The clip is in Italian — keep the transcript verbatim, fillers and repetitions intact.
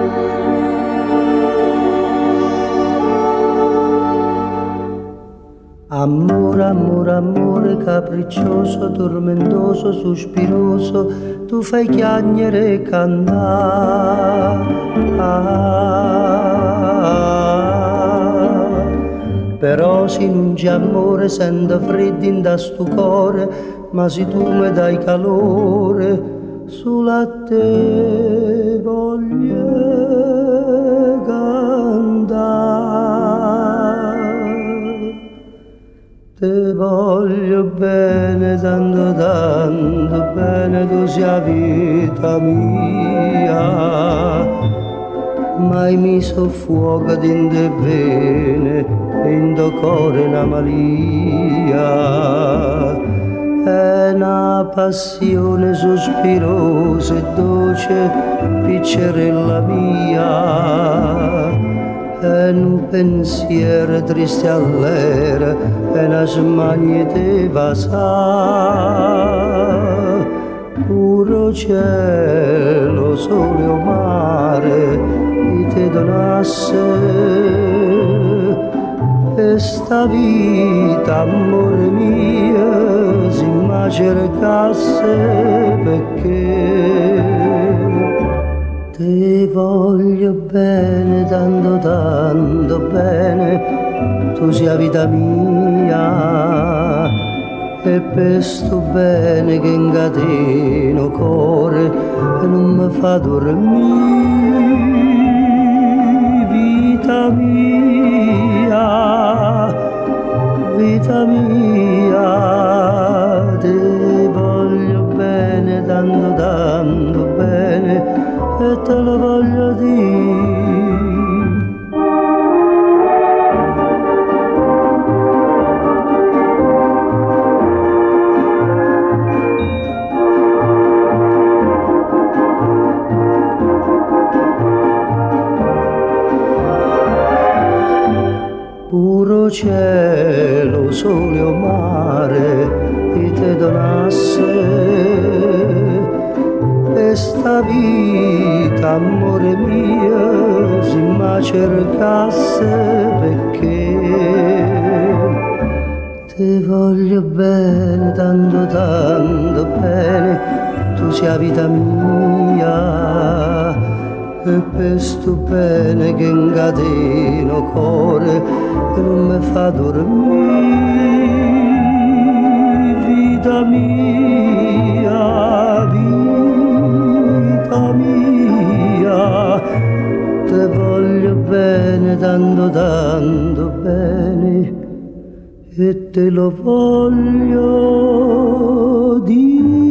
Amore, amore, amore, capriccioso, tormentoso, sospiroso, tu fai chiagnere e cantare. Ah, però se non c'è amore, sento freddo in da sto cuore, ma se tu mi dai calore, sulla te voglio cantare. Te voglio bene, tanto tanto bene, tu sia vita mia. Mai mi so fuoco in te vene, in tuo cuore una malia. È una passione sospirosa e dolce, piccerella mia. È un pensiero triste all'era, è una smania te va sa. Puro cielo, sole o mare, chi te donasse e sta vita, amore mio, si ma cercasse perché te voglio bene, tanto tanto bene, tu sia vita mia, e per sto bene che incateno cuore e non mi fa dormire, vita mia, vita mia, te voglio bene, tanto tanto bene, e te lo voglio dire. Puro cielo, sole o mare, chi te donasse e sta vita, amore mio, si ma cercasse perché te voglio bene, tanto tanto bene, tu sia vita mia, e per sto bene che incateno cuore e non mi fa dormire, vita mia, vita mia, te voglio bene, tanto tanto bene, e te lo voglio dire.